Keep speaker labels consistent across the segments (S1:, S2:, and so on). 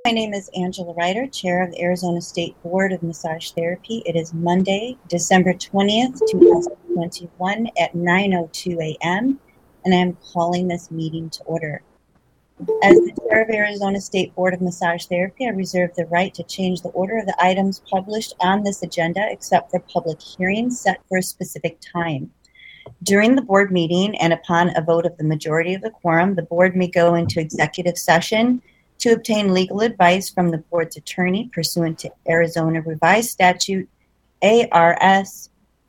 S1: My name is Angela Ryder, Chair of the Arizona State Board of Massage Therapy. It is Monday, December 20th, 2021 at 9:02 a.m., and I am calling this meeting to order. As the Chair of Arizona State Board of Massage Therapy, I reserve the right to change the order of the items published on this agenda except for public hearings set for a specific time. During the board meeting and upon a vote of the majority of the quorum, the board may go into executive session to obtain legal advice from the board's attorney pursuant to Arizona Revised Statute ARS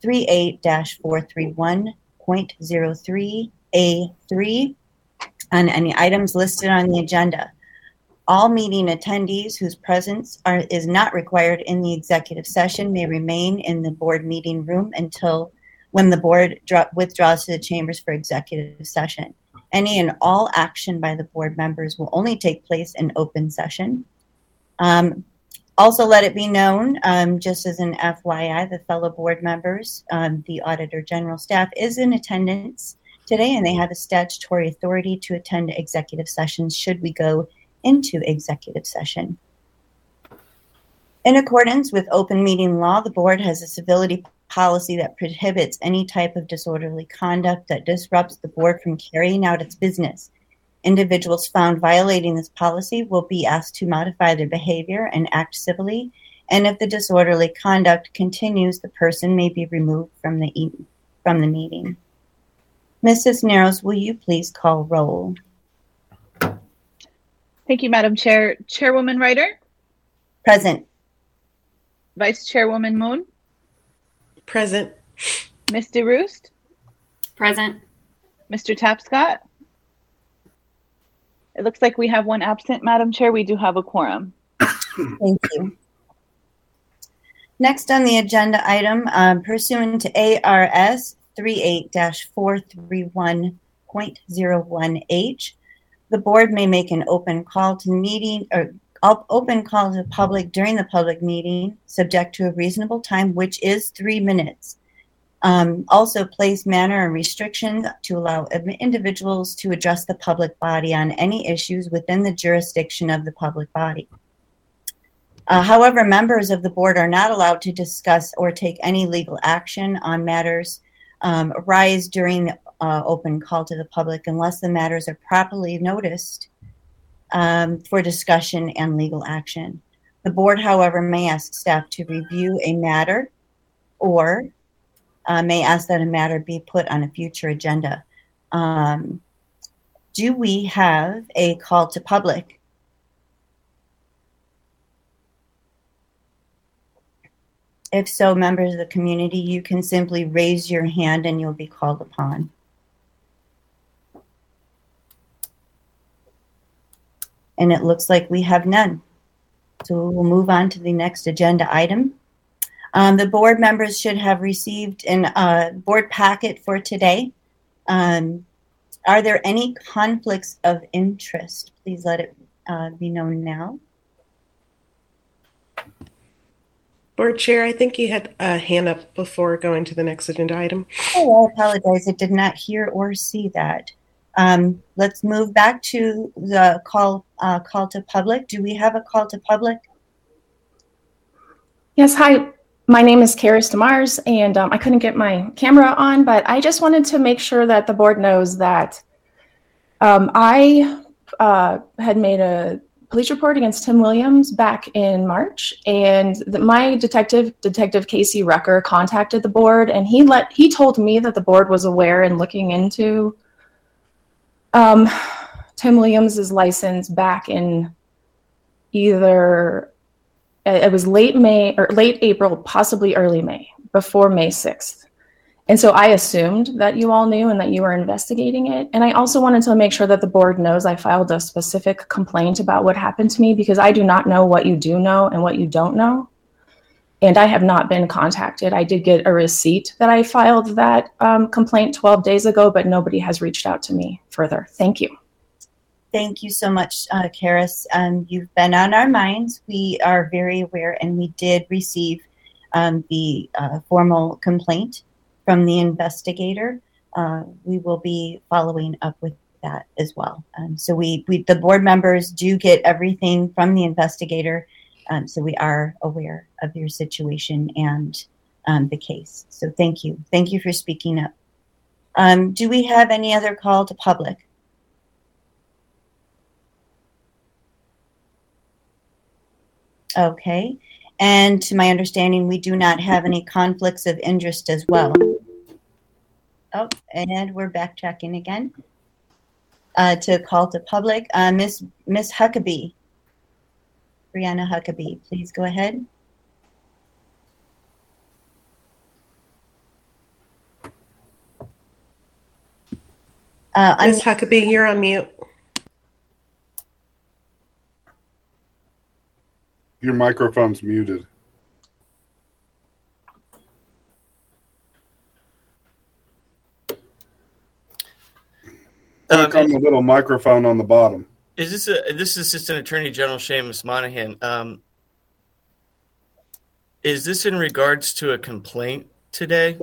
S1: 38-431.03A3 on any items listed on the agenda. All meeting attendees whose presence is not required in the executive session may remain in the board meeting room until when the board withdraws to the chambers for executive session. Any and all action by the board members will only take place in open session. Also, let it be known, just as an FYI, the fellow board members, the Auditor General staff is in attendance today, and they have a statutory authority to attend executive sessions should we go into executive session. In accordance with open meeting law, the board has a civility policy that prohibits any type of disorderly conduct that disrupts the board from carrying out its business. Individuals found violating this policy will be asked to modify their behavior and act civilly, and if the disorderly conduct continues, the person may be removed from the meeting. Ms. Cisneros, will you please call roll?
S2: Thank you, Madam Chair. Chairwoman Ryder?
S1: Present.
S2: Vice Chairwoman Moon?
S3: Present.
S2: Ms. DeRoost?
S4: Present.
S2: Mr. Tapscott? It looks like we have one absent, Madam Chair. We do have a quorum.
S1: Thank you. Next on the agenda item, pursuant to ARS 38-431.01H, the board may make an open call to the public during the public meeting, subject to a reasonable time, which is 3 minutes. Also place manner and restrictions to allow individuals to address the public body on any issues within the jurisdiction of the public body. However, members of the board are not allowed to discuss or take any legal action on matters arise during the open call to the public unless the matters are properly noticed for discussion and legal action. The board, however, may ask staff to review a matter or may ask that a matter be put on a future agenda. Do we have a call to public? If so, members of the community, you can simply raise your hand and you'll be called upon. And it looks like we have none. So we'll move on to the next agenda item. The board members should have received a board packet for today. Are there any conflicts of interest? Please let it be known now.
S3: Board Chair, I think you had a hand up before going to the next agenda item.
S1: Oh, I apologize. I did not hear or see that. Let's move back to the call to public. Do we have a call to public?
S5: Yes, hi. My name is Karis DeMars, and I couldn't get my camera on, but I just wanted to make sure that the board knows that I had made a police report against Tim Williams back in March, and my Detective Casey Rucker contacted the board, and he told me that the board was aware and looking into Tim Williams's license back in either it was late May or late April, possibly early May, before May 6th. And so I assumed that you all knew and that you were investigating it. And I also wanted to make sure that the board knows I filed a specific complaint about what happened to me, because I do not know what you do know and what you don't know. And I have not been contacted. I did get a receipt that I filed that complaint 12 days ago, but nobody has reached out to me further. Thank you.
S1: Thank you so much, Karis. You've been on our minds. We are very aware, and we did receive the formal complaint from the investigator. We will be following up with that as well. So we the board members do get everything from the investigator. So we are aware of your situation and the case. So thank you. Thank you for speaking up. Do we have any other call to public? Okay. And to my understanding, we do not have any conflicts of interest as well. Oh, and we're backtracking again to call to public. Miss Huckabee, Brianna Huckabee, please go ahead.
S3: Ms. Huckabee, you're on mute.
S4: Your microphone's muted. Click on the little microphone on the bottom.
S6: This is Assistant Attorney General Seamus Monahan. Is this in regards to a complaint today?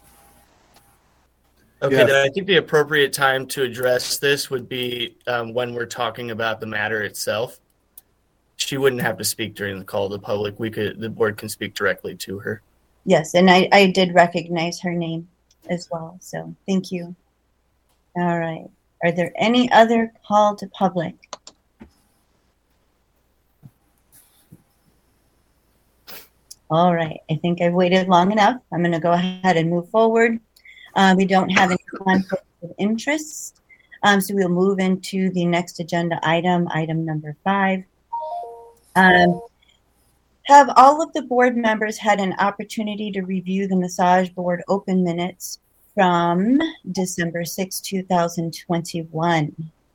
S6: Okay,
S4: Yes.
S6: then I think the appropriate time to address this would be when we're talking about the matter itself. She wouldn't have to speak during the call to the public. The board can speak directly to her.
S1: Yes, and I did recognize her name as well. So thank you. All right. Are there any other call to public? All right. I think I've waited long enough. I'm going to go ahead and move forward. We don't have any conflicts of interest. So we'll move into the next agenda item, item number 5. Have all of the board members had an opportunity to review the massage board open minutes from December 6, 2021?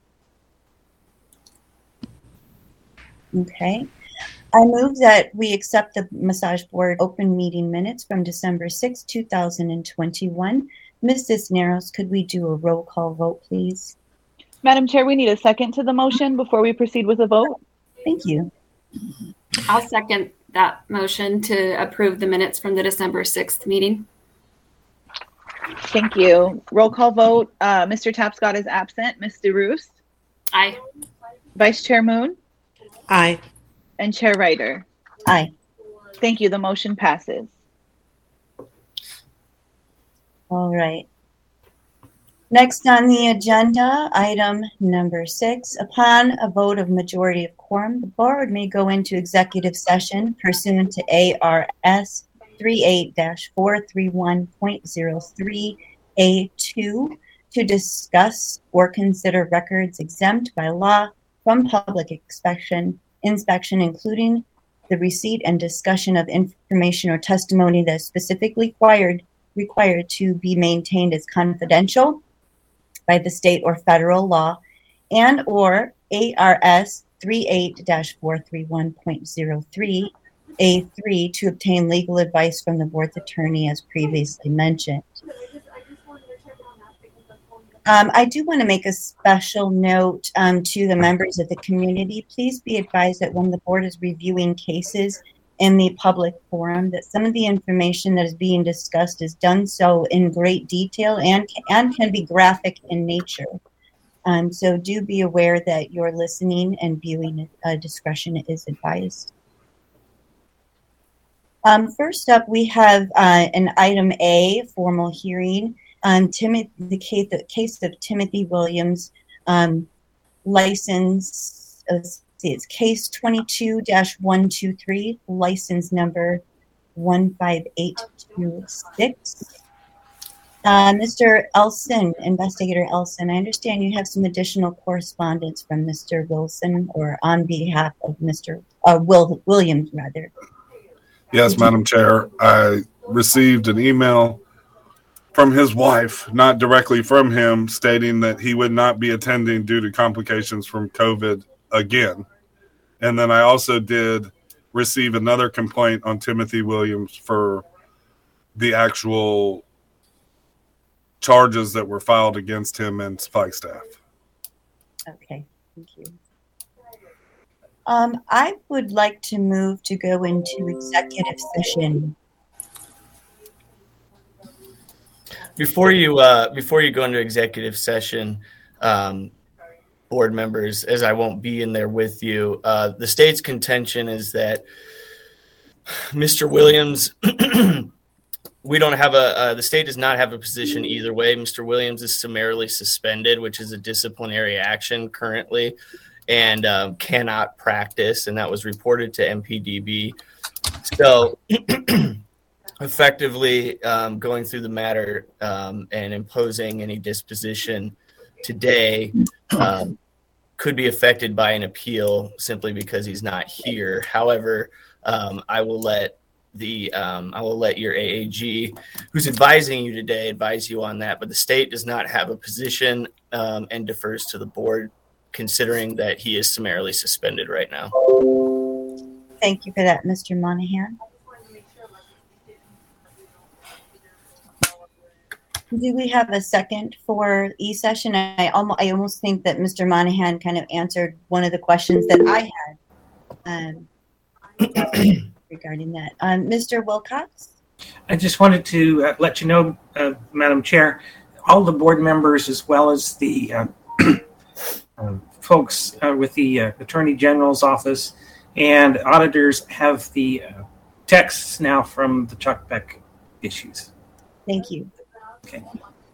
S1: Okay. I move that we accept the massage board open meeting minutes from December 6, 2021. Ms. Cisneros, could we do a roll call vote, please?
S2: Madam Chair, we need a second to the motion before we proceed with a vote.
S1: Thank you.
S7: I'll second that motion to approve the minutes from the December 6th meeting.
S2: Thank you. Roll call vote. Mr. Tapscott is absent. Ms. DeRoos?
S7: Aye.
S2: Vice Chair Moon?
S3: Aye.
S2: And Chair Ryder?
S1: Aye.
S2: Thank you. The motion passes.
S1: All right. Next on the agenda, item number 6. Upon a vote of majority of quorum, the board may go into executive session pursuant to ARS 38-431.03A2 to discuss or consider records exempt by law from public inspection, including the receipt and discussion of information or testimony that is specifically required to be maintained as confidential by the state or federal law, and or ARS 38-431.03A3 to obtain legal advice from the board's attorney as previously mentioned. I do want to make a special note to the members of the community. Please be advised that when the board is reviewing cases in the public forum, that some of the information that is being discussed is done so in great detail and can be graphic in nature. So do be aware that your listening and viewing discretion is advised. First up, we have an item A, formal hearing. The case of Timothy Williams, license, it's case 22-123, license number 15826. Mr. Elson, Investigator Elson, I understand you have some additional correspondence from Mr. Wilson, or on behalf of Mr. Williams, rather.
S4: Yes, Madam Chair. I received an email from his wife, not directly from him, stating that he would not be attending due to complications from COVID again. And then I also did receive another complaint on Timothy Williams for the actual charges that were filed against him and Spike staff.
S1: Okay, thank you. I would like to move to go into executive session.
S6: Before you go into executive session, board members, as I won't be in there with you. The state's contention is that Mr. Williams, we don't have the state does not have a position either way. Mr. Williams is summarily suspended, which is a disciplinary action currently, and cannot practice, and that was reported to MPDB. So effectively going through the matter and imposing any disposition today could be affected by an appeal simply because he's not here. However, I will let your AAG, who's advising you today, advise you on that. But the state does not have a position and defers to the board, considering that he is summarily suspended right now.
S1: Thank you for that, Mr. Monahan. Do we have a second for e-session? I almost think that Mr. Monahan kind of answered one of the questions that I had regarding that. Mr. Wilcox?
S8: I just wanted to let you know, Madam Chair, all the board members as well as the folks with the Attorney General's office and auditors have the texts now from the Chuck Beck issues.
S1: Thank you.
S8: Okay.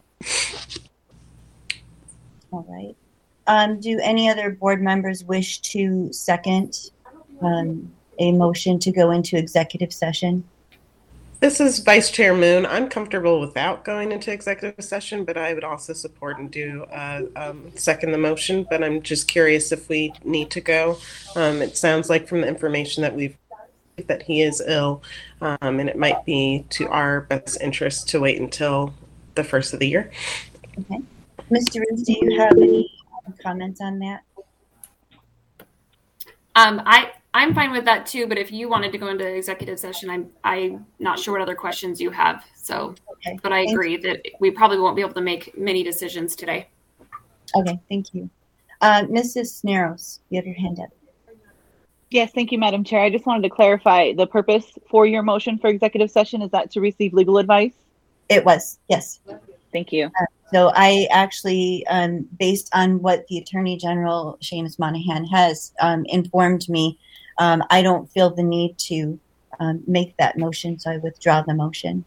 S1: All right. Do any other board members wish to second a motion to go into executive session?
S3: This is Vice Chair Moon. I'm comfortable without going into executive session, but I would also support and do second the motion. But I'm just curious if we need to go. It sounds like from the information that he is ill, and it might be to our best interest to wait until the first of the year.
S1: Okay. Mr. Roos, do you have any comments on that?
S7: I'm fine with that too, but if you wanted to go into executive session, I'm not sure what other questions you have. So, okay. But I agree that we probably won't be able to make many decisions today.
S1: Okay, thank you. Mrs. Snaros, you have your hand up.
S2: Yes, thank you, Madam Chair. I just wanted to clarify the purpose for your motion for executive session. Is that to receive legal advice?
S1: It was, yes.
S2: Thank you.
S1: So I actually, based on what the Attorney General, Seamus Monahan, has informed me, I don't feel the need to make that motion, so I withdraw the motion.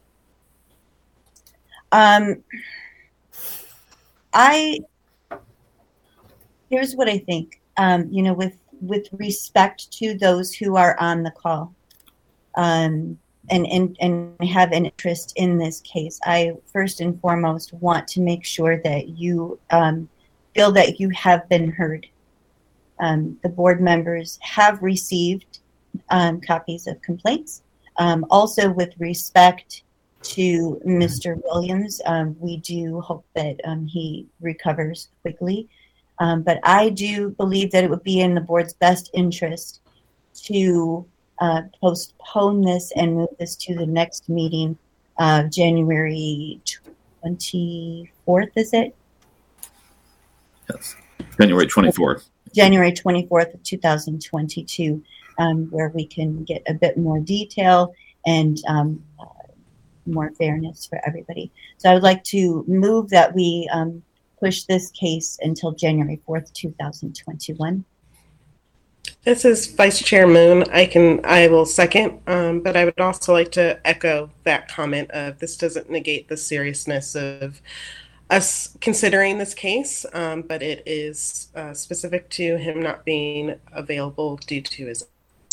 S1: Here's what I think. With respect to those who are on the call, and have an interest in this case, I first and foremost want to make sure that you feel that you have been heard. The board members have received copies of complaints. Also, with respect to Mr. Williams, we do hope that he recovers quickly. But I do believe that it would be in the board's best interest to postpone this and move this to the next meeting, January 24th, is it?
S9: Yes, January 24th.
S1: January 24th of 2022, where we can get a bit more detail and more fairness for everybody. So I would like to move that we push this case until January 4th, 2021.
S3: This is Vice Chair Moon. I will second, but I would also like to echo that comment of this doesn't negate the seriousness of us considering this case, but it is specific to him not being available due to his.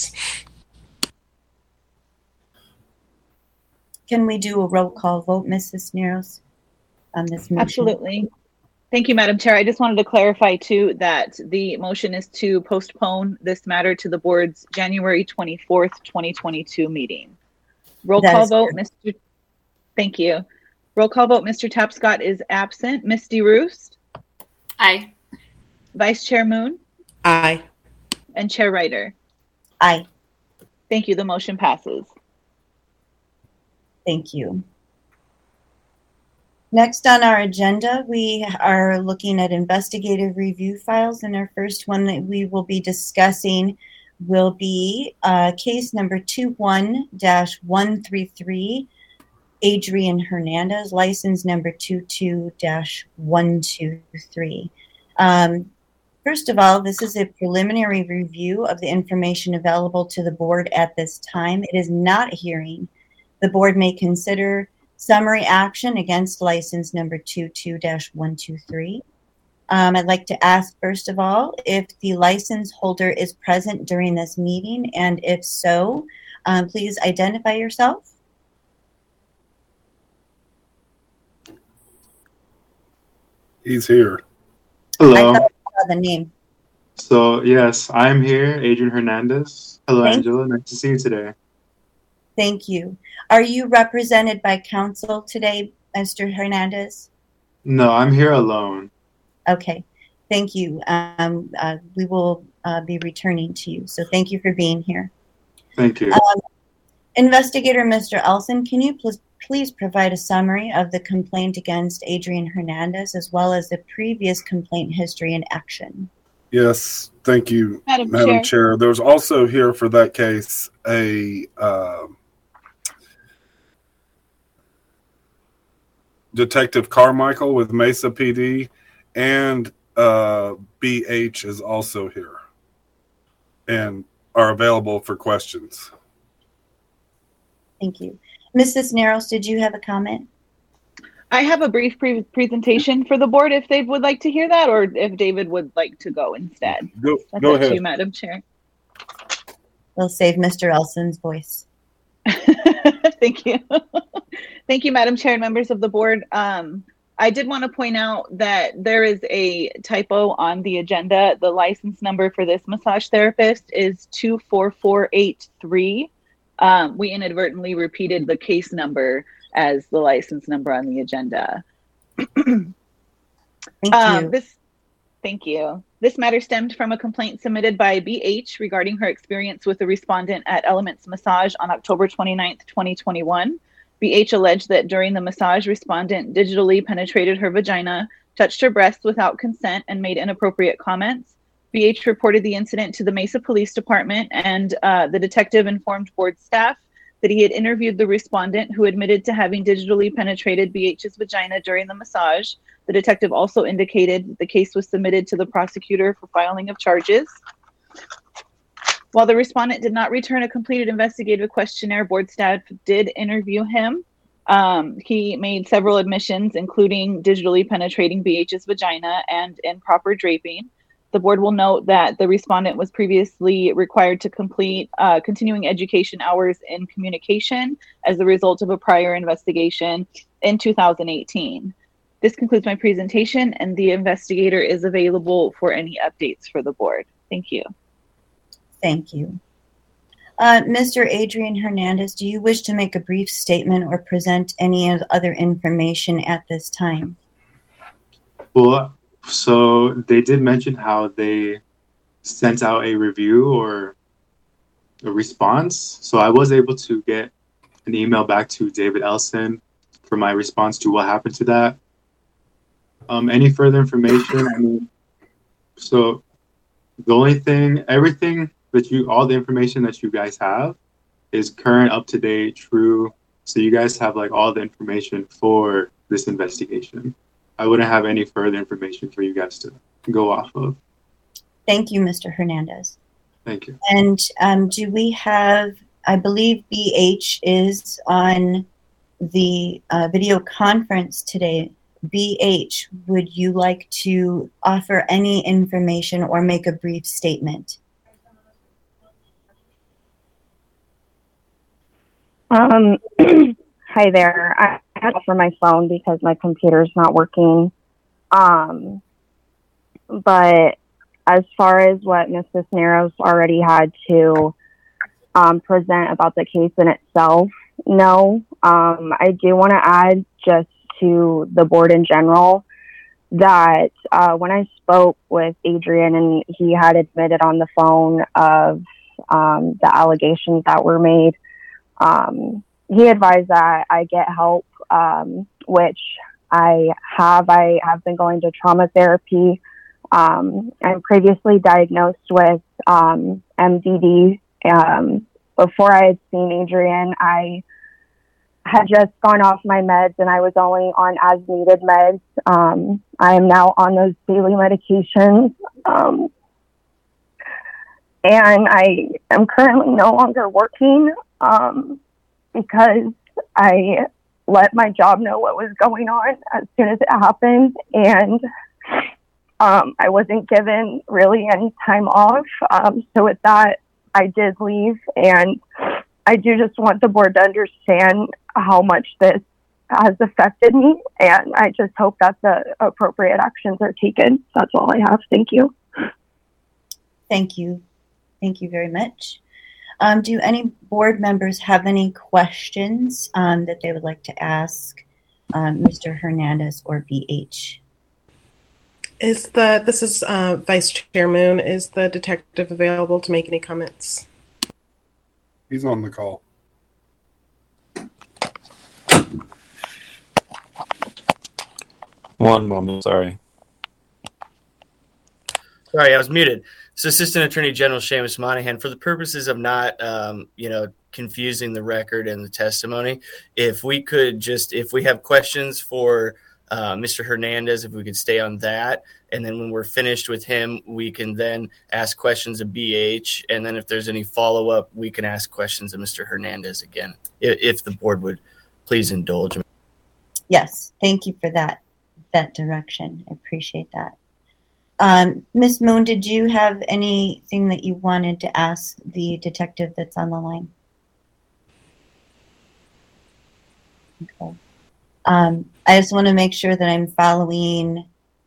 S1: Can we do a roll call vote, Mrs. Snaros, on this motion?
S2: Absolutely. Thank you, Madam Chair. I just wanted to clarify, too, that the motion is to postpone this matter to the board's January 24th, 2022 meeting. Roll call vote, Mr. Thank you. Roll call vote, Mr. Tapscott is absent. Ms. DeRoost?
S7: Aye.
S2: Vice Chair Moon?
S3: Aye.
S2: And Chair Ryder?
S1: Aye.
S2: Thank you. The motion passes.
S1: Thank you. Next on our agenda, we are looking at investigative review files, and our first one that we will be discussing will be case number 21-133, Adrian Hernandez, license number 22-123. First of all, this is a preliminary review of the information available to the board at this time. It is not a hearing. The board may consider summary action against license number 22-123. I'd like to ask, first of all, if the license holder is present during this meeting, and if so, please identify yourself.
S4: He's here.
S10: Hello.
S1: I thought I saw the name.
S10: So, yes, I'm here, Adrian Hernandez. Hello, Angela. Nice to see you today.
S1: Thank you. Are you represented by counsel today, Mr. Hernandez?
S10: No, I'm here alone.
S1: Okay. Thank you. We will be returning to you. So thank you for being here.
S10: Thank you.
S1: Investigator Mr. Elson, can you please provide a summary of the complaint against Adrian Hernandez as well as the previous complaint history and action?
S4: Yes, thank you,
S2: Madam
S4: Chair. There's also here for that case a Detective Carmichael with Mesa PD, and BH is also here and are available for questions.
S1: Thank you. Ms. Cisneros, did you have a comment?
S2: I have a brief presentation for the board if they would like to hear that, or if David would like to go instead.
S4: Go
S2: Up
S4: ahead.
S2: to you, Madam Chair.
S1: We'll save Mr. Elson's voice.
S2: Thank you. Thank you, Madam Chair and members of the board. I did want to point out that there is a typo on the agenda. The license number for this massage therapist is 24483. We inadvertently repeated the case number as the license number on the agenda.
S1: Thank you.
S2: Thank you. This matter stemmed from a complaint submitted by BH regarding her experience with the respondent at Elements Massage on October 29th, 2021. BH alleged that during the massage, respondent digitally penetrated her vagina, touched her breasts without consent, and made inappropriate comments. BH reported the incident to the Mesa Police Department, and the detective informed board staff that he had interviewed the respondent, who admitted to having digitally penetrated BH's vagina during the massage. The detective also indicated that the case was submitted to the prosecutor for filing of charges. While the respondent did not return a completed investigative questionnaire, board staff did interview him. He made several admissions, including digitally penetrating BH's vagina and improper draping. The board will note that the respondent was previously required to complete continuing education hours in communication as a result of a prior investigation in 2018. This concludes my presentation, and the investigator is available for any updates for the board. Thank you.
S1: Thank you. Mr. Adrian Hernandez, do you wish to make a brief statement or present any other information at this time?
S10: Well, so they did mention how they sent out a review or a response. So I was able to get an email back to David Elson for my response to what happened to that. Any further information? So the only thing, everything that all the information that you guys have is current, up to date, true. So you guys have like all the information for this investigation. I wouldn't have any further information for you guys to go off of.
S1: Thank you, Mr. Hernandez.
S10: Thank you.
S1: And do we have, I believe BH is on the video conference today. BH, would you like to offer any information or make a brief statement?
S11: Hi there. I had to for my phone because my computer's not working. But as far as what Ms. Cisneros already had to present about the case in itself, no. I do want to add just to the board in general that when I spoke with Adrian and he had admitted on the phone of the allegations that were made, he advised that I get help, which I have. I have been going to trauma therapy. I'm previously diagnosed with MDD. Before I had seen Adrian, I had just gone off my meds and I was only on as needed meds. I am now on those daily medications. And I am currently no longer working because I let my job know what was going on as soon as it happened. And I wasn't given really any time off. So with that, I did leave. And I do just want the board to understand how much this has affected me. And I just hope that the appropriate actions are taken. That's all I have. Thank you.
S1: Thank you. Thank you very much. Do any board members have any questions that they would like to ask Mr. Hernandez or BH?
S3: This is Vice Chair Moon. Is the detective available to make any comments?
S4: He's on the call.
S12: One moment, sorry.
S6: Sorry, I was muted. So Assistant Attorney General Seamus Monahan, for the purposes of not, confusing the record and the testimony, if we have questions for Mr. Hernandez, if we could stay on that, and then when we're finished with him, we can then ask questions of BH, and then if there's any follow-up, we can ask questions of Mr. Hernandez again, if the board would please indulge me.
S1: Yes, thank you for that direction. I appreciate that. Ms. Moon, did you have anything that you wanted to ask the detective that's on the line? Okay. I just want to make sure that I'm following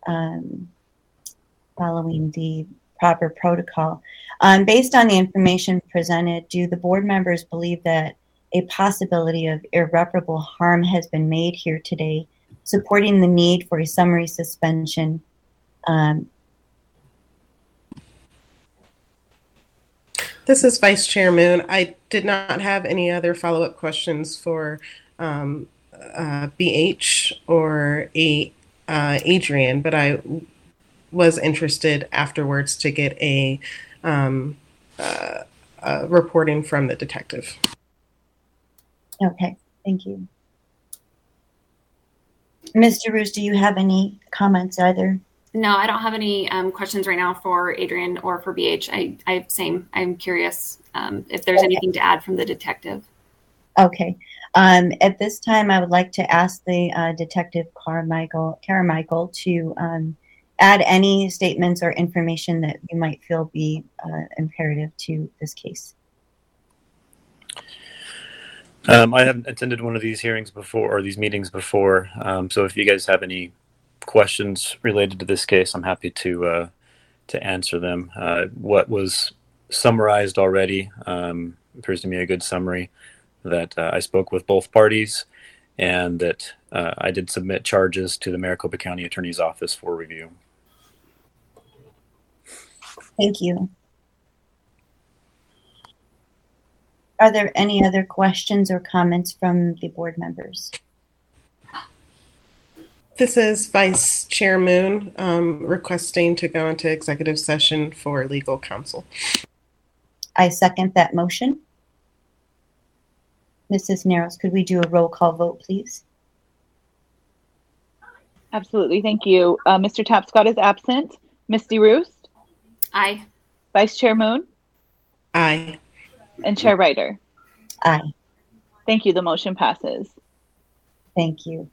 S1: the proper protocol. Based on the information presented, do the board members believe that a possibility of irreparable harm has been made here today, supporting the need for a summary suspension?
S3: This is Vice Chair Moon. I did not have any other follow-up questions for BH or Adrian, but I was interested afterwards to get a reporting from the detective.
S1: Okay, thank you. Mr. Roos, do you have any comments either?
S7: No, I don't have any questions right now for Adrian or for BH. I'm curious if there's anything to add from the detective.
S1: Okay. At this time, I would like to ask the Detective Carmichael to add any statements or information that you might feel be imperative to this case.
S12: I haven't attended one of these hearings before, or these meetings before. So if you guys have any questions related to this case, I'm happy to answer them. What was summarized already appears to me a good summary that I spoke with both parties and that I did submit charges to the Maricopa County Attorney's Office for review.
S1: Thank you. Are there any other questions or comments from the board members?
S3: This is Vice Chair Moon requesting to go into executive session for legal counsel.
S1: I second that motion. Mrs. Narrows, could we do a roll call vote, please?
S2: Absolutely. Thank you. Mr. Tapscott is absent. Misty Roost?
S7: Aye.
S2: Vice Chair Moon?
S3: Aye.
S2: And Chair Ryder?
S1: Aye.
S2: Thank you. The motion passes.
S1: Thank you.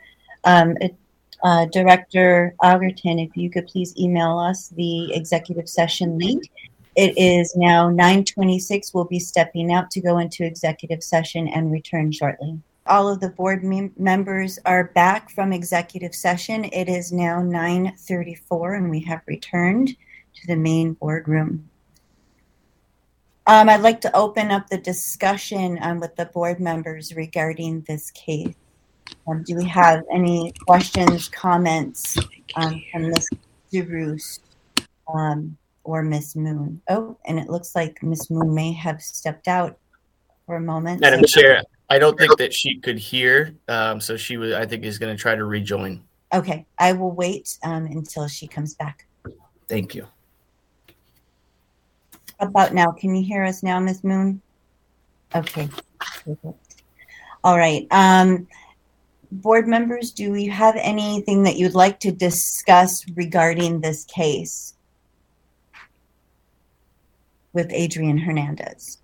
S1: Director Augerton, if you could please email us the executive session link. It is now 9:26. We'll be stepping out to go into executive session and return shortly. All of the board members are back from executive session. It is now 9:34 and we have returned to the main boardroom. I'd like to open up the discussion with the board members regarding this case. Do we have any questions, comments from Ms. DeRoos or Ms. Moon? Oh, and it looks like Ms. Moon may have stepped out for a moment.
S6: Madam Chair, I don't think that she could hear, so she was, I think, is going to try to rejoin.
S1: Okay, I will wait until she comes back.
S6: Thank you.
S1: How about now? Can you hear us now, Ms. Moon? Okay. Perfect. All right. Board members, do you have anything that you'd like to discuss regarding this case with Adrian Hernandez?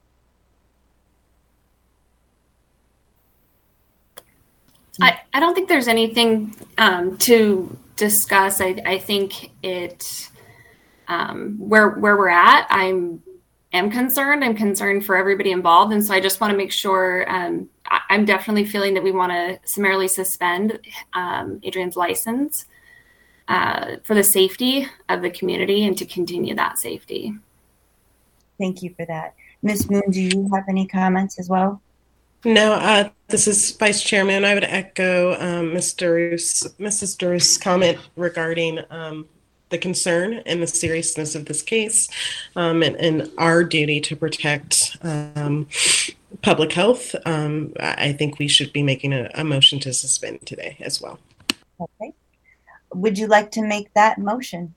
S7: I don't think there's anything to discuss. I think it where we're at. I'm concerned. I'm concerned for everybody involved, and so I just want to make sure. I'm definitely feeling that we want to summarily suspend Adrian's license for the safety of the community and to continue that safety.
S1: Thank you for that. Ms. Moon, do you have any comments as well?
S3: No, this is Vice Chairman. I would echo Mrs. Durst's comment regarding the concern and the seriousness of this case and our duty to protect public health. I think we should be making a motion to suspend today as well.
S1: Okay. Would you like to make that motion?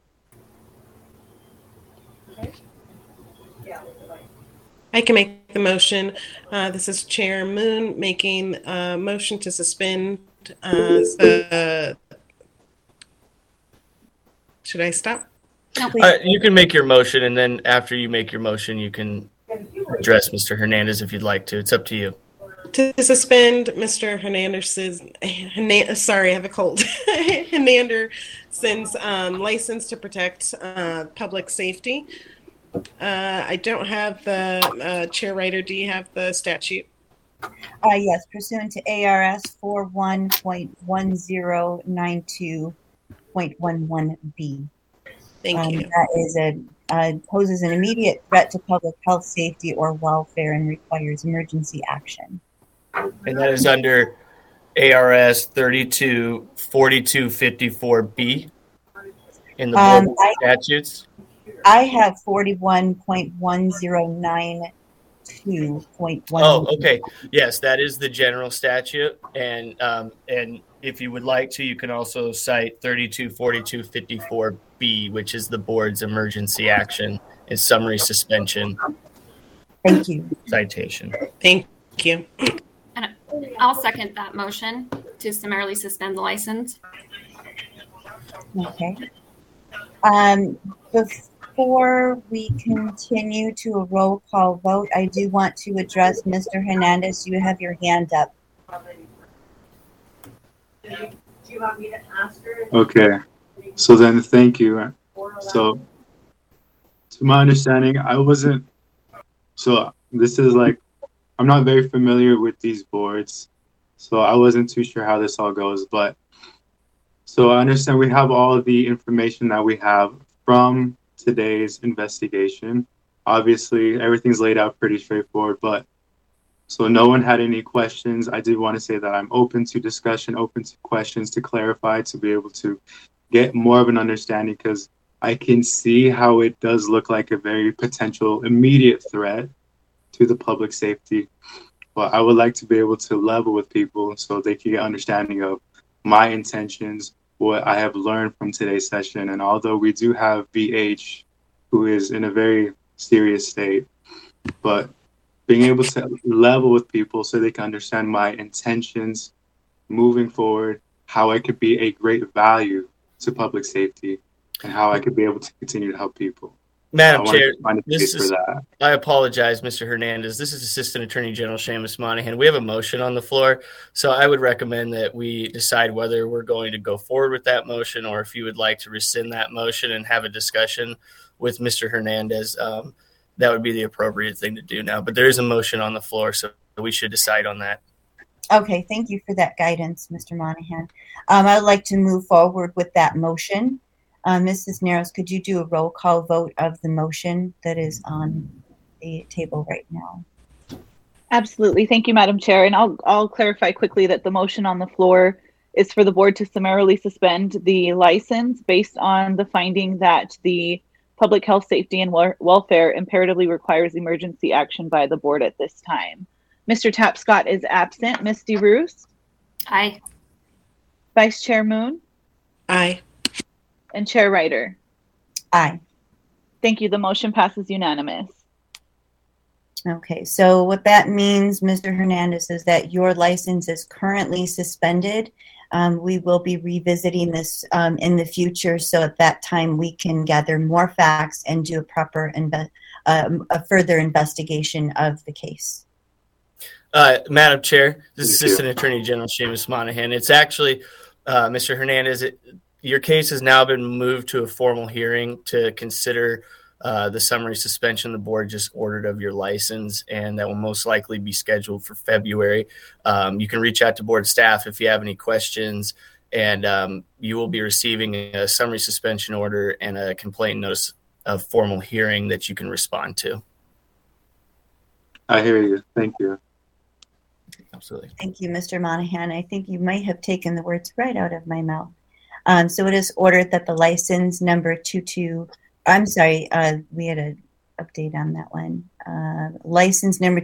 S3: I can make the motion. This is Chair Moon making a motion to suspend. Should I stop?
S6: You can make your motion, and then after you make your motion, you can address Mr. Hernandez if you'd like to. It's up to you.
S3: To suspend Mr. Hernandez's, sorry, I have a cold. Hernandez's license to protect public safety. I don't have the Chair Writer. Do you have the statute?
S1: Yes, pursuant to ARS 41.1092.11B.
S3: Thank you.
S1: That is poses an immediate threat to public health, safety, or welfare and requires emergency action.
S6: And that is under ARS 324254B in the board statutes.
S1: I have 41.1092.1.
S6: Oh, okay. Yes, that is the general statute, and if you would like to, you can also cite 324254B, which is the board's emergency action and summary suspension.
S1: Thank you.
S6: Citation.
S3: Thank you.
S7: And I'll second that motion to summarily suspend the license.
S1: Okay. Before we continue to a roll call vote, I do want to address Mr. Hernandez. You have your hand up.
S13: Do you want me to ask her?
S10: Okay. So then, thank you. So, to my understanding, this is like, I'm not very familiar with these boards, so I wasn't too sure how this all goes, but so I understand we have all of the information that we have from today's investigation. Obviously, everything's laid out pretty straightforward, but so no one had any questions. I did want to say that I'm open to discussion, open to questions to clarify, to be able to get more of an understanding, because I can see how it does look like a very potential immediate threat to the public safety. But I would like to be able to level with people so they can get understanding of my intentions, what I have learned from today's session. And although we do have VH, who is in a very serious state, but being able to level with people so they can understand my intentions moving forward, how I could be a great value to public safety, and how I could be able to continue to help people.
S6: Madam Chair, I apologize, Mr. Hernandez. This is Assistant Attorney General Seamus Monahan. We have a motion on the floor, so I would recommend that we decide whether we're going to go forward with that motion, or if you would like to rescind that motion and have a discussion with Mr. Hernandez. That would be the appropriate thing to do now. But there is a motion on the floor, so we should decide on that.
S1: Okay, thank you for that guidance, Mr. Monahan. I'd like to move forward with that motion. Mrs. Narrows, could you do a roll call vote of the motion that is on the table right now?
S2: Absolutely. Thank you, Madam Chair. And I'll clarify quickly that the motion on the floor is for the board to summarily suspend the license based on the finding that the public health, safety, and welfare imperatively requires emergency action by the board at this time. Mr. Tapscott is absent. Ms. DeRoos?
S7: Aye.
S2: Vice Chair Moon?
S3: Aye.
S2: And Chair Ryder?
S1: Aye.
S2: Thank you. The motion passes unanimous.
S1: Okay, so what that means, Mr. Hernandez, is that your license is currently suspended. We will be revisiting this in the future, so at that time we can gather more facts and do a proper a further investigation of the case.
S6: Madam Chair, this is Assistant Attorney General Seamus Monahan. It's actually, Mr. Hernandez, your case has now been moved to a formal hearing to consider the summary suspension the board just ordered of your license, and that will most likely be scheduled for February. You can reach out to board staff if you have any questions, and you will be receiving a summary suspension order and a complaint notice of formal hearing that you can respond to.
S10: I hear you. Thank you.
S6: Absolutely.
S1: Thank you, Mr. Monahan. I think you might have taken the words right out of my mouth. So it is ordered that the license number 22, I'm sorry, we had an update on that one. License number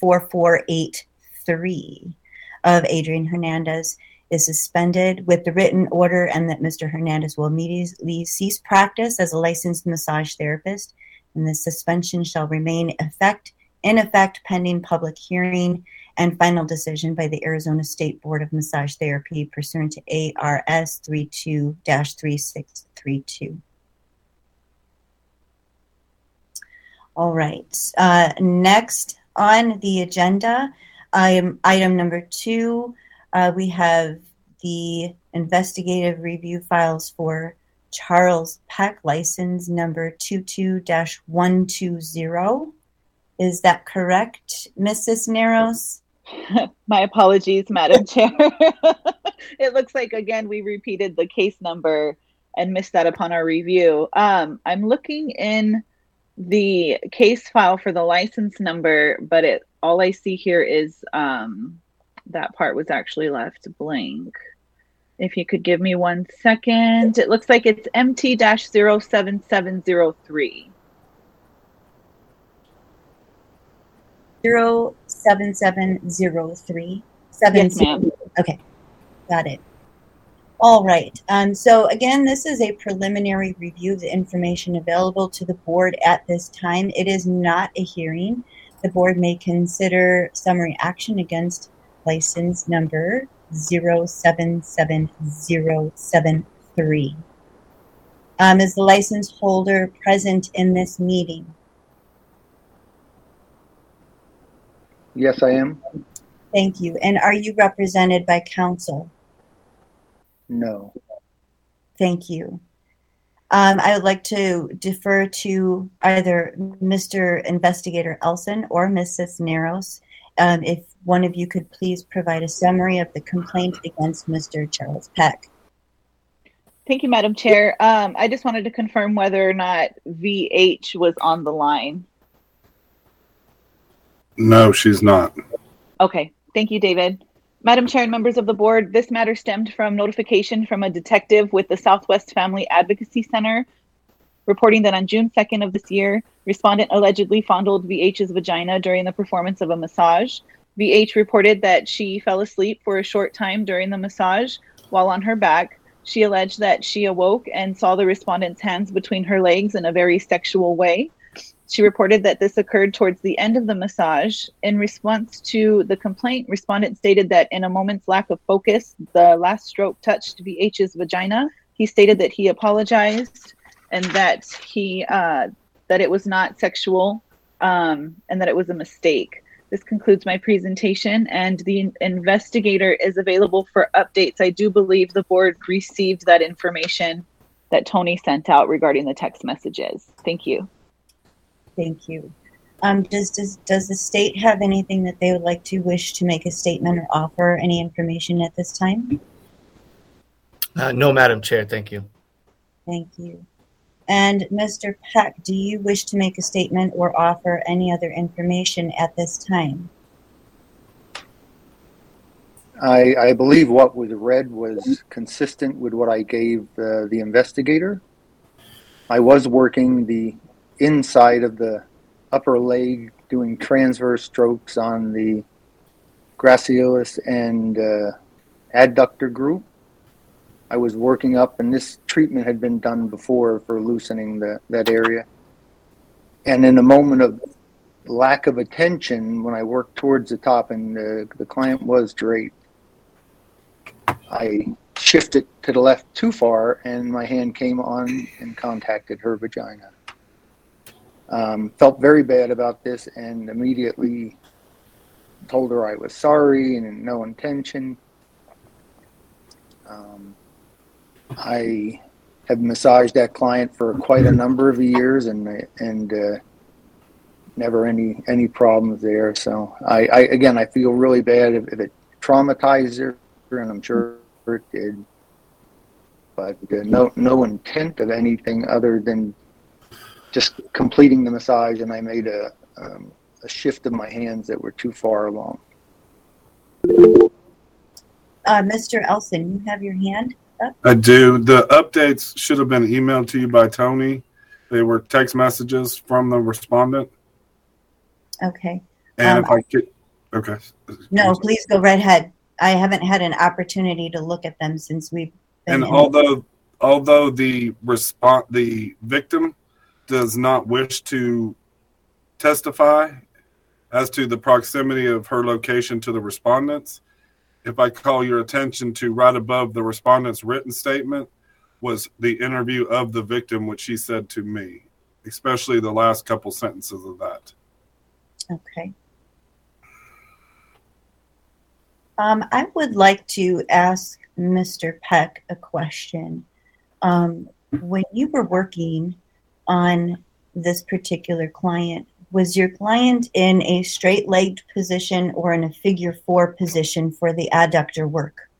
S1: 24483 of Adrian Hernandez is suspended with the written order, and that Mr. Hernandez will immediately cease practice as a licensed massage therapist, and the suspension shall remain in effect pending public hearing and final decision by the Arizona State Board of Massage Therapy pursuant to ARS 32-3632. All right. Next on the agenda, item number 2, we have the investigative review files for Charles Peck, license number 22-120. Is that correct, Ms. Cisneros?
S2: My apologies, Madam Chair. It looks like, again, we repeated the case number and missed that upon our review. I'm looking in the case file for the license number, but all I see here is that part was actually left blank. If you could give me 1 second. It looks like it's MT-07703.
S1: 07703.
S2: Yes, ma'am.
S1: Okay, got it. All right. So again, this is a preliminary review of the information available to the board at this time. It is not a hearing. The board may consider summary action against license number 077073. Is the license holder present in this meeting?
S14: Yes, I am.
S1: Thank you. And are you represented by counsel?
S14: No.
S1: Thank you. I would like to defer to either Mr. Investigator Elson or Ms. Cisneros. If one of you could please provide a summary of the complaint against Mr. Charles Peck.
S2: Thank you, Madam Chair. I just wanted to confirm whether or not VH was on the line.
S4: No, she's not.
S2: Okay. Thank you, David. Madam Chair and members of the board, this matter stemmed from notification from a detective with the Southwest Family Advocacy Center reporting that on June 2nd of this year, respondent allegedly fondled VH's vagina during the performance of a massage. VH reported that she fell asleep for a short time during the massage. While on her back, she alleged that she awoke and saw the respondent's hands between her legs in a very sexual way. She reported that this occurred towards the end of the massage. In response to the complaint, respondent stated that in a moment's lack of focus, the last stroke touched VH's vagina. He stated that he apologized and that that it was not sexual and that it was a mistake. This concludes my presentation, and the investigator is available for updates. I do believe the board received that information that Tony sent out regarding the text messages. Thank you.
S1: Thank you. Does the state have anything that they would like to wish to make a statement or offer any information at this time?
S6: No, Madam Chair. Thank you.
S1: Thank you. And Mr. Peck, do you wish to make a statement or offer any other information at this time?
S14: I believe what was read was consistent with what I gave the investigator. I was working the inside of the upper leg doing transverse strokes on the gracilis and adductor group. I was working up, and this treatment had been done before for loosening that area. And in a moment of lack of attention when I worked towards the top and the client was draped. I shifted to the left too far and my hand came on and contacted her vagina. Felt very bad about this and immediately told her I was sorry and no intention. I have massaged that client for quite a number of years and never any problems there. So I feel really bad if it traumatized her, and I'm sure it did. But no intent of anything other than just completing the massage, and I made a shift of my hands that were too far along.
S1: Mr. Elson, you have your hand up?
S4: I do. The updates should have been emailed to you by Tony. They were text messages from the respondent.
S1: Okay.
S4: And if I could, okay.
S1: No, please go right ahead. I haven't had an opportunity to look at them since we've been.
S4: And although the victim does not wish to testify as to the proximity of her location to the respondents, if I call your attention to right above the respondent's written statement was the interview of the victim, which she said to me, especially the last couple sentences of that.
S1: Okay. I would like to ask Mr. Peck a question. When you were working on this particular client, was your client in a straight-legged position or in a figure 4 position for the adductor work?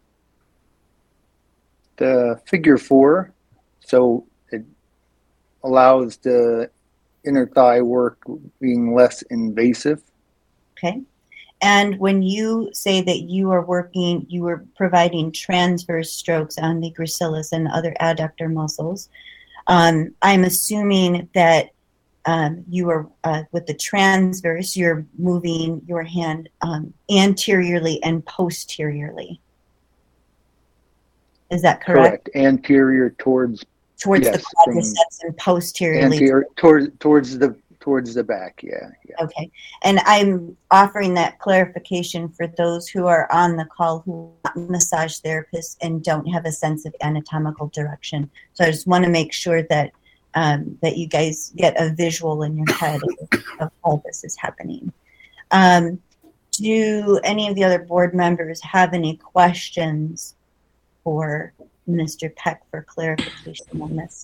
S14: The figure 4, so it allows the inner thigh work being less invasive.
S1: Okay. And when you say that you are providing transverse strokes on the gracilis and other adductor muscles, I'm assuming that you are, with the transverse, you're moving your hand anteriorly and posteriorly. Is that correct?
S14: Anterior towards
S1: the quadriceps and posteriorly.
S14: Anterior towards the back, yeah.
S1: Okay. And I'm offering that clarification for those who are on the call who are not massage therapists and don't have a sense of anatomical direction. So I just want to make sure that that you guys get a visual in your head of how this is happening. Do any of the other board members have any questions for Mr. Peck for clarification on this?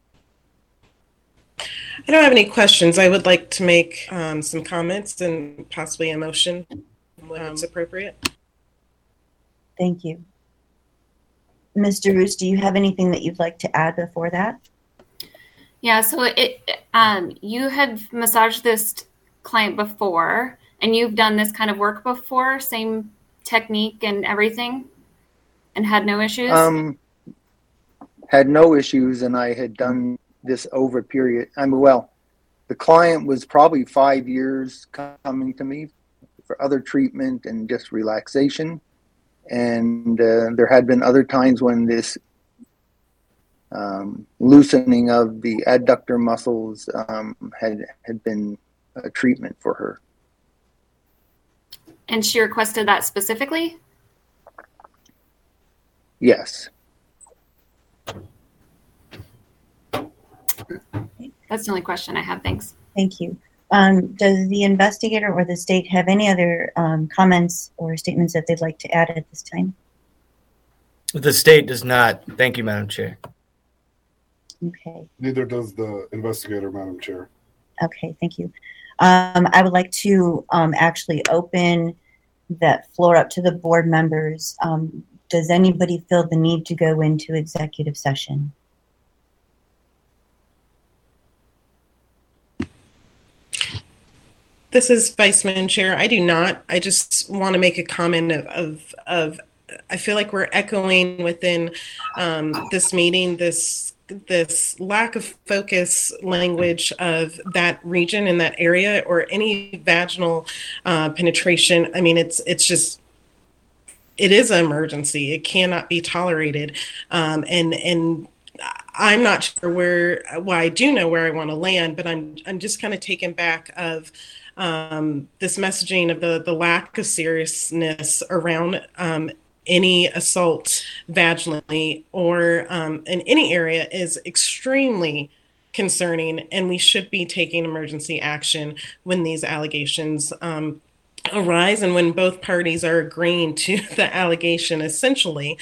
S3: I don't have any questions. I would like to make some comments and possibly a motion when it's appropriate.
S1: Thank you. Mr. Roos, do you have anything that you'd like to add before that?
S7: Yeah, so you had massaged this client before, and you've done this kind of work before, same technique and everything, and had no issues?
S14: Had no issues, and I had done this over a period. The client was probably 5 years coming to me for other treatment and just relaxation. And there had been other times when this loosening of the adductor muscles had been a treatment for her.
S7: And she requested that specifically?
S14: Yes.
S7: That's the only question I have. Thanks.
S1: Thank you. Does the investigator or the state have any other comments or statements that they'd like to add at this time?
S6: The state does not. Thank you, Madam Chair.
S1: Okay.
S4: Neither does the investigator, Madam Chair.
S1: Okay, thank you. I would like to actually open that floor up to the board members. Does anybody feel the need to go into executive session?
S3: This is Vice Madam Chair. I do not. I just want to make a comment of I feel like we're echoing within this meeting this lack of focus language of that region in that area or any vaginal penetration. I mean, it is an emergency. It cannot be tolerated. And I'm not sure I do know where I want to land, but I'm just kind of taken back of this messaging of the lack of seriousness around any assault vaginally or in any area is extremely concerning, and we should be taking emergency action when these allegations arise and when both parties are agreeing to the allegation. Essentially,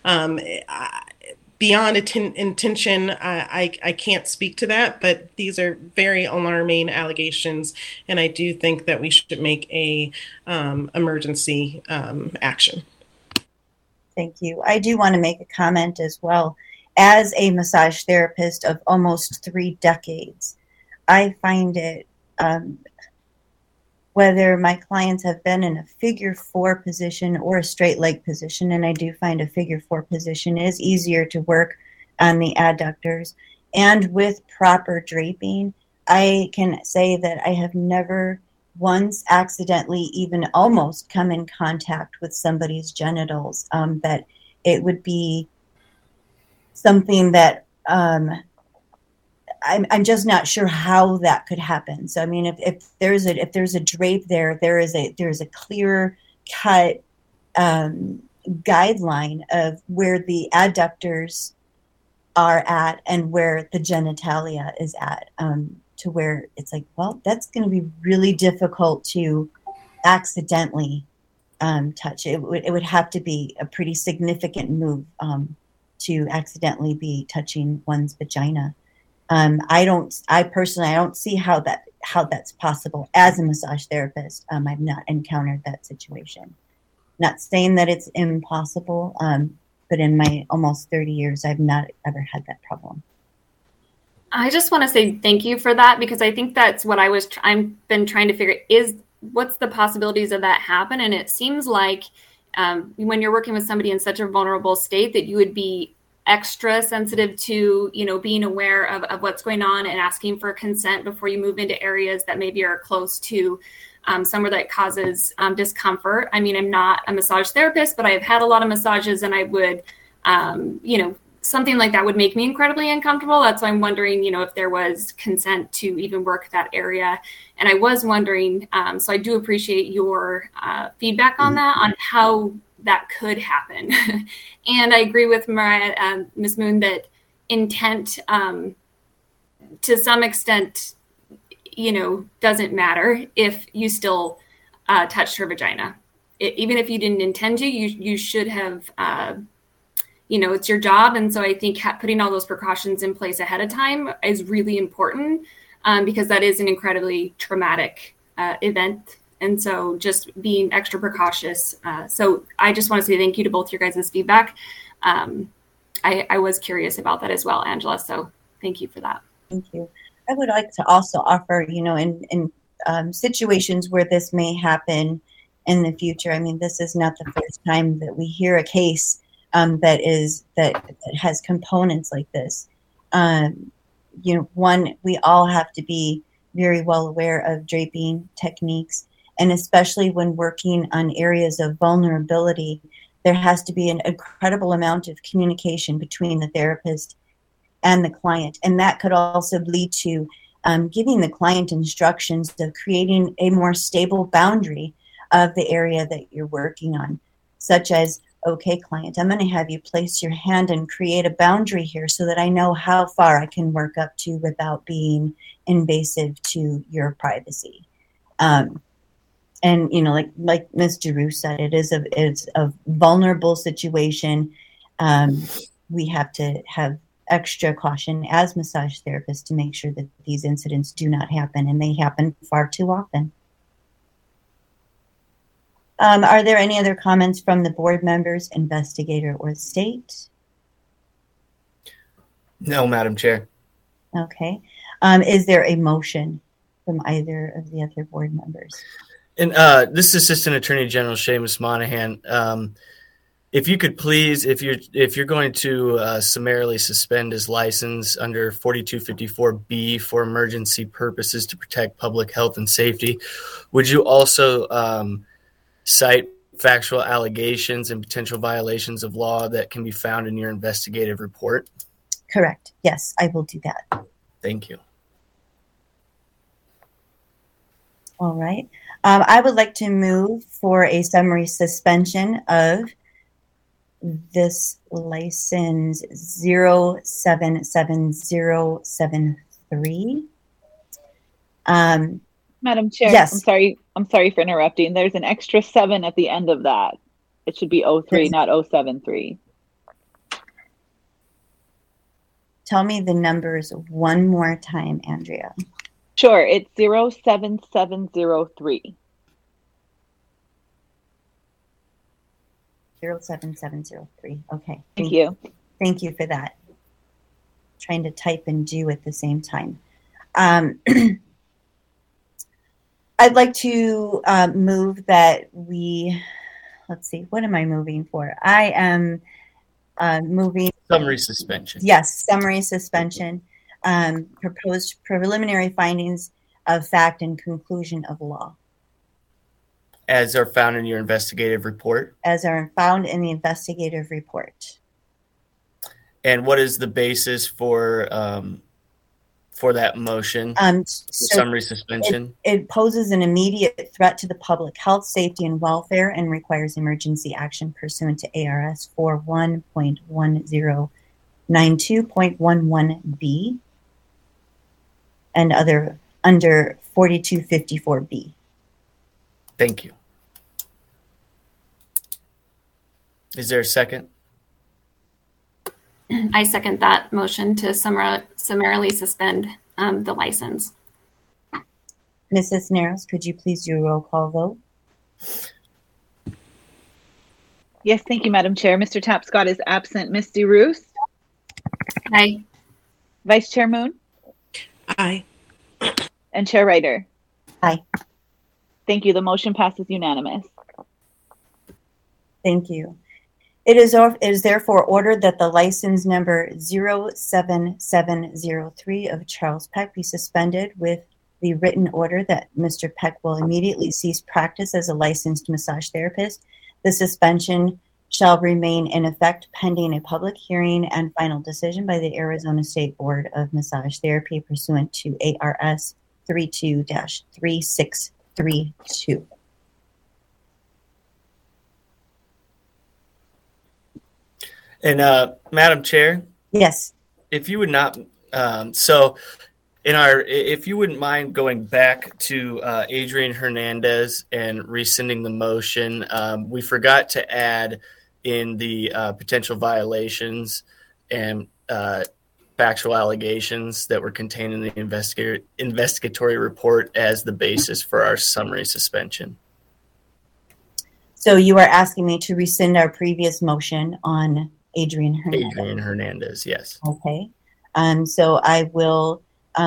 S3: beyond intention, I can't speak to that, but these are very alarming allegations, and I do think that we should make a emergency action.
S1: Thank you. I do want to make a comment as well. As a massage therapist of almost 3 decades, I find it, whether my clients have been in a figure 4 position or a straight leg position, and I do find a figure 4 position is easier to work on the adductors, and with proper draping, I can say that I have never once accidentally even almost come in contact with somebody's genitals, that it would be something that I'm just not sure how that could happen. So I mean, if there's a drape there, there's a clear cut guideline of where the adductors are at and where the genitalia is at, to where it's like, well, that's going to be really difficult to accidentally touch. It would have to be a pretty significant move to accidentally be touching one's vagina. I personally don't see how that's possible as a massage therapist. I've not encountered that situation. Not saying that it's impossible, but in my almost 30 years, I've not ever had that problem.
S7: I just want to say thank you for that, because I think that's what I've been trying to figure is what's the possibilities of that happen. And it seems like when you're working with somebody in such a vulnerable state that you would be extra sensitive to, being aware of what's going on and asking for consent before you move into areas that maybe are close to somewhere that causes discomfort. I mean, I'm not a massage therapist, but I've had a lot of massages, and I would, something like that would make me incredibly uncomfortable. That's why I'm wondering, if there was consent to even work that area. And I was wondering, so I do appreciate your feedback on that, on how that could happen. And I agree with Mariah, Ms. Moon, that intent, to some extent, doesn't matter if you still touched her vagina. Even if you didn't intend to, you should have, it's your job. And so I think putting all those precautions in place ahead of time is really important, because that is an incredibly traumatic event. And so just being extra precautious. So I just want to say thank you to both your guys' feedback. I was curious about that as well, Angela. So thank you for that.
S1: Thank you. I would like to also offer, in situations where this may happen in the future. I mean, this is not the first time that we hear a case that has components like this. One, we all have to be very well aware of draping techniques, and especially when working on areas of vulnerability, there has to be an incredible amount of communication between the therapist and the client. And that could also lead to giving the client instructions of creating a more stable boundary of the area that you're working on, such as, okay, client, I'm going to have you place your hand and create a boundary here so that I know how far I can work up to without being invasive to your privacy. And, like Ms. Giroux said, it's a vulnerable situation. We have to have extra caution as massage therapists to make sure that these incidents do not happen, and they happen far too often. Are there any other comments from the board members, investigator, or the state?
S6: No, Madam Chair.
S1: Okay. Is there a motion from either of the other board members?
S6: And this is Assistant Attorney General Seamus Monahan. If you could please, if you're going to summarily suspend his license under 4254B for emergency purposes to protect public health and safety, would you also cite factual allegations and potential violations of law that can be found in your investigative report?
S1: Correct. Yes, I will do that.
S6: Thank you.
S1: All right. I would like to move for a summary suspension of this license 077073.
S2: Madam Chair,
S1: Yes.
S2: I'm sorry for interrupting. There's an extra 7 at the end of that. It should be 03, not 073.
S1: Tell me the numbers one more time, Andrea.
S2: Sure, it's 07703.
S1: 07703. Okay.
S2: Thank you.
S1: Thank you for that. Trying to type and do at the same time. I'd like to move that we, let's see, what am I moving for? I am moving.
S6: Summary suspension.
S1: Yes, summary suspension. Proposed preliminary findings of fact and conclusion of law.
S6: As are found in your investigative report.
S1: As are found in the investigative report.
S6: And what is the basis for that motion? Summary suspension.
S1: It poses an immediate threat to the public health, safety, and welfare, and requires emergency action pursuant to ARS 41.1092.11b and other under 4254B.
S6: Thank you. Is there a second?
S7: I second that motion to summarily suspend the license.
S1: Mrs. Cisneros, could you please do a roll call vote?
S2: Yes, thank you, Madam Chair. Mr. Tapscott is absent. Ms. DeRoos?
S7: Aye.
S2: Vice Chair Moon?
S3: Aye.
S2: And Chair Ryder?
S1: Aye.
S2: Thank you. The motion passes unanimous.
S1: Thank you. It is therefore ordered that the license number 07703 of Charles Peck be suspended with the written order that Mr. Peck will immediately cease practice as a licensed massage therapist. The suspension shall remain in effect pending a public hearing and final decision by the Arizona State Board of Massage Therapy pursuant to ARS 32-3632.
S6: And Madam Chair,
S1: yes,
S6: if you would not, if you wouldn't mind going back to Adrian Hernandez and rescinding the motion, we forgot to add in the potential violations and factual allegations that were contained in the investigatory report as the basis for our summary suspension.
S1: So you are asking me to rescind our previous motion on Adrian Hernandez.
S6: Adrian Hernandez, yes.
S1: Okay. So I will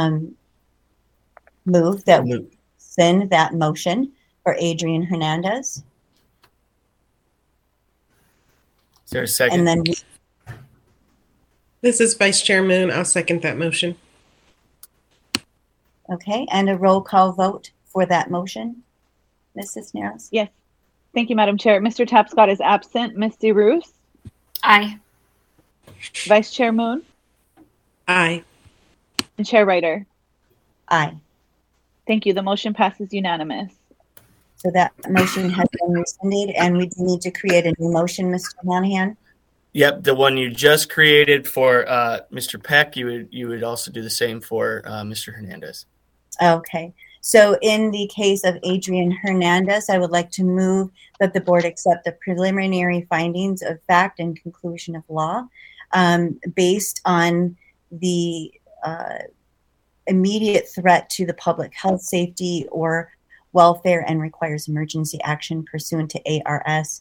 S1: move that we send that motion for Adrian Hernandez.
S6: Is there a second?
S1: And then
S3: This is Vice Chair Moon. I'll second that motion.
S1: Okay, and a roll call vote for that motion. Ms. Cisneros?
S2: Yes. Thank you, Madam Chair. Mr. Tapscott is absent. Ms. DeRoos?
S7: Aye.
S2: Vice Chair Moon?
S3: Aye.
S2: And Chair Ryder?
S1: Aye.
S2: Thank you. The motion passes unanimous.
S1: So that motion has been rescinded, and we do need to create a new motion, Mr. Monahan.
S6: Yep, the one you just created for Mr. Peck, you would also do the same for Mr. Hernandez.
S1: Okay. So in the case of Adrian Hernandez, I would like to move that the board accept the preliminary findings of fact and conclusion of law based on the immediate threat to the public health, safety, or welfare and requires emergency action pursuant to ARS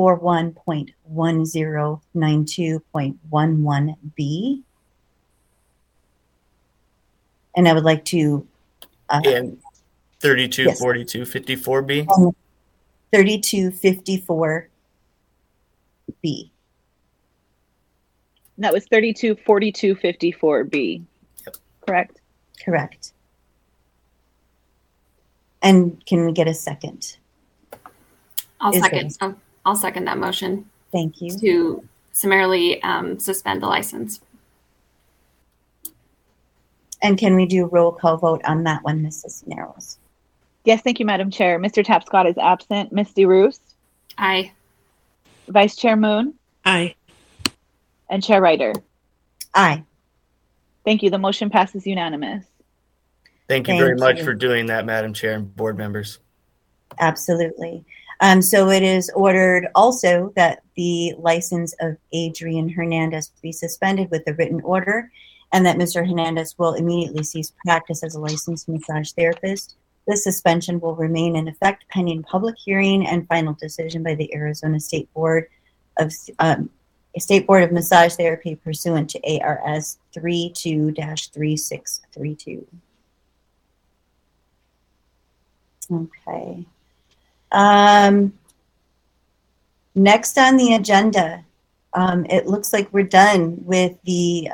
S1: 41.1092.11b. And I would like to
S6: and 324254B.
S1: 3254B.
S2: That was 324254B.
S6: Yep.
S2: Correct?
S1: Correct. And can we get a second?
S7: I'll second that motion.
S1: Thank you.
S7: To summarily suspend the license.
S1: And can we do a roll call vote on that one, Mrs. Cisneros?
S2: Yes, thank you, Madam Chair. Mr. Tapscott is absent. Ms. DeRoos?
S7: Aye.
S2: Vice Chair Moon?
S3: Aye.
S2: And Chair Ryder?
S1: Aye.
S2: Thank you. The motion passes unanimous.
S6: Thank you very much for doing that, Madam Chair and board members.
S1: Absolutely. So it is ordered also that the license of Adrian Hernandez be suspended with a written order, and that Mr. Hernandez will immediately cease practice as a licensed massage therapist. This suspension will remain in effect pending public hearing and final decision by the Arizona State Board of Massage Therapy pursuant to ARS 32-3632. Okay. Next on the agenda, it looks like we're done with the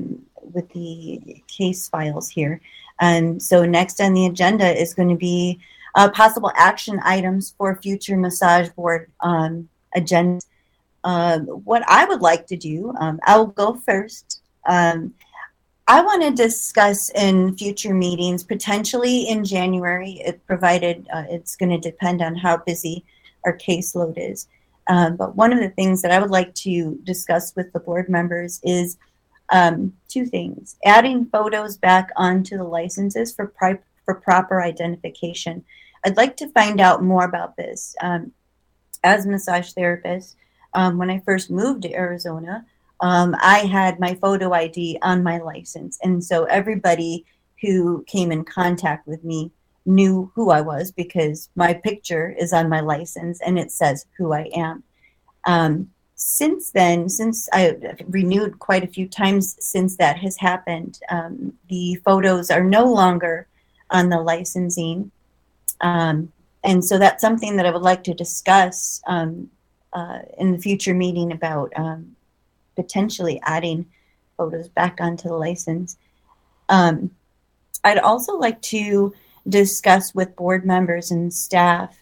S1: case files here. And so next on the agenda is going to be possible action items for future massage board agendas. What I would like to do, I'll go first. I want to discuss in future meetings, potentially in January, provided it's going to depend on how busy our caseload is. But one of the things that I would like to discuss with the board members is two things: adding photos back onto the licenses for proper identification. I'd like to find out more about this. As a massage therapist, when I first moved to Arizona, I had my photo ID on my license. And so everybody who came in contact with me knew who I was because my picture is on my license and it says who I am. Since then, since I renewed quite a few times since that has happened, the photos are no longer on the licensing. And so that's something that I would like to discuss in the future meeting about potentially adding photos back onto the license. I'd also like to discuss with board members and staff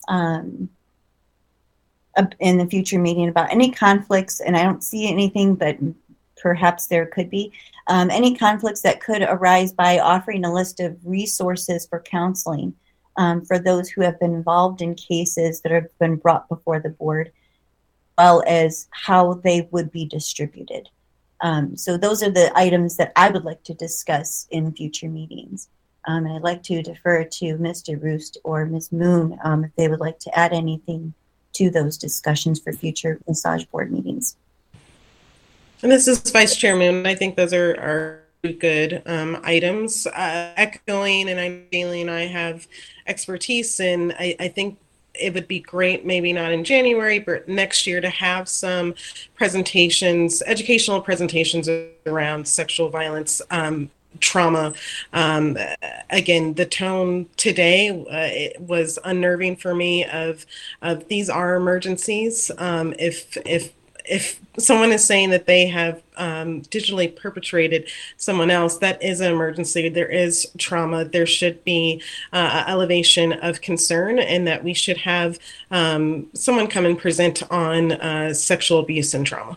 S1: in the future meeting about any conflicts, and I don't see anything, but perhaps there could be, any conflicts that could arise by offering a list of resources for counseling for those who have been involved in cases that have been brought before the board, as well as how they would be distributed. So those are the items that I would like to discuss in future meetings. And I'd like to defer to Mr. Roost or Ms. Moon if they would like to add anything to those discussions for future massage board meetings.
S3: And this is Vice Chair Moon. I think those are good items. Echoing, and I'm feeling I have expertise in, I think it would be great, maybe not in January, but next year, to have some presentations, educational presentations around sexual violence, trauma. Again, the tone today it was unnerving for me of these are emergencies. If someone is saying that they have digitally perpetrated someone else, that is an emergency. There is trauma. There should be elevation of concern, and that we should have someone come and present on sexual abuse and trauma.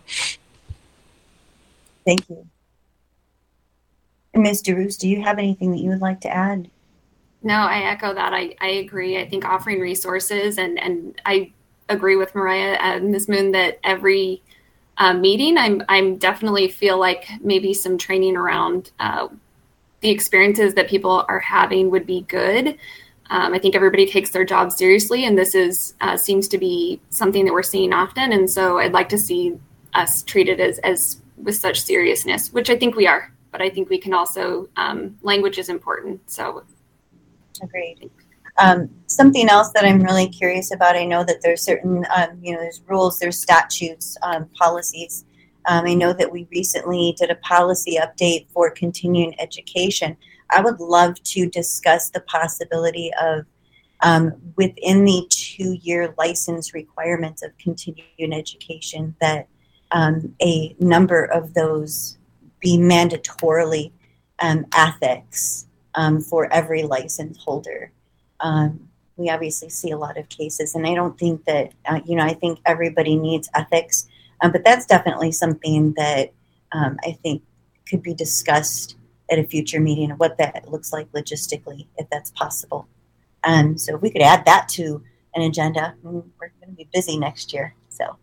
S1: Thank you. Ms. DeRoos, do you have anything that you would like to add?
S7: No, I echo that. I agree. I think offering resources, and I agree with Mariah and Ms. Moon that every meeting, I'm definitely feel like maybe some training around the experiences that people are having would be good. I think everybody takes their job seriously, and this is seems to be something that we're seeing often. And so I'd like to see us treated as with such seriousness, which I think we are. But I think we can also, language is important. So,
S1: agreed. Something else that I'm really curious about, I know that there's certain, there's rules, there's statutes, policies. I know that we recently did a policy update for continuing education. I would love to discuss the possibility of within the 2-year license requirements of continuing education that a number of those be mandatorily ethics for every license holder. We obviously see a lot of cases, and I don't think that, I think everybody needs ethics, but that's definitely something that I think could be discussed at a future meeting of what that looks like logistically, if that's possible. So if we could add that to an agenda, we're going to be busy next year. So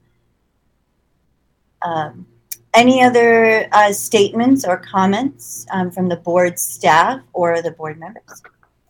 S1: any other statements or comments from the board staff or the board members?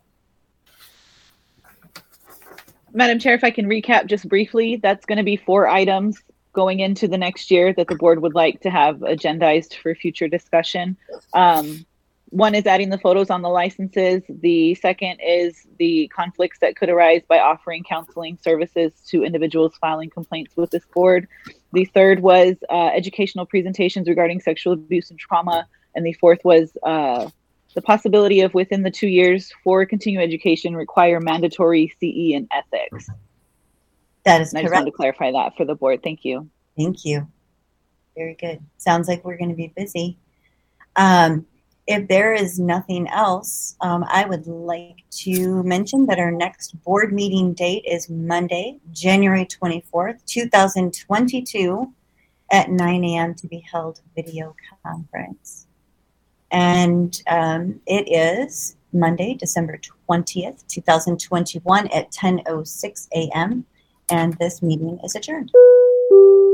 S2: Madam Chair, if I can recap just briefly, that's going to be 4 items going into the next year that the board would like to have agendized for future discussion. One is adding the photos on the licenses. The second is the conflicts that could arise by offering counseling services to individuals filing complaints with this board. The third was educational presentations regarding sexual abuse and trauma. And the fourth was the possibility of within the 2 years for continuing education require mandatory CE and ethics.
S1: That is
S2: and
S1: correct.
S2: I just wanted to clarify that for the board. Thank you.
S1: Thank you. Very good. Sounds like we're going to be busy. If there is nothing else, I would like to mention that our next board meeting date is Monday, January 24th, 2022 at 9 a.m. to be held video conference. And it is Monday, December 20th, 2021 at 10:06 a.m. And this meeting is adjourned.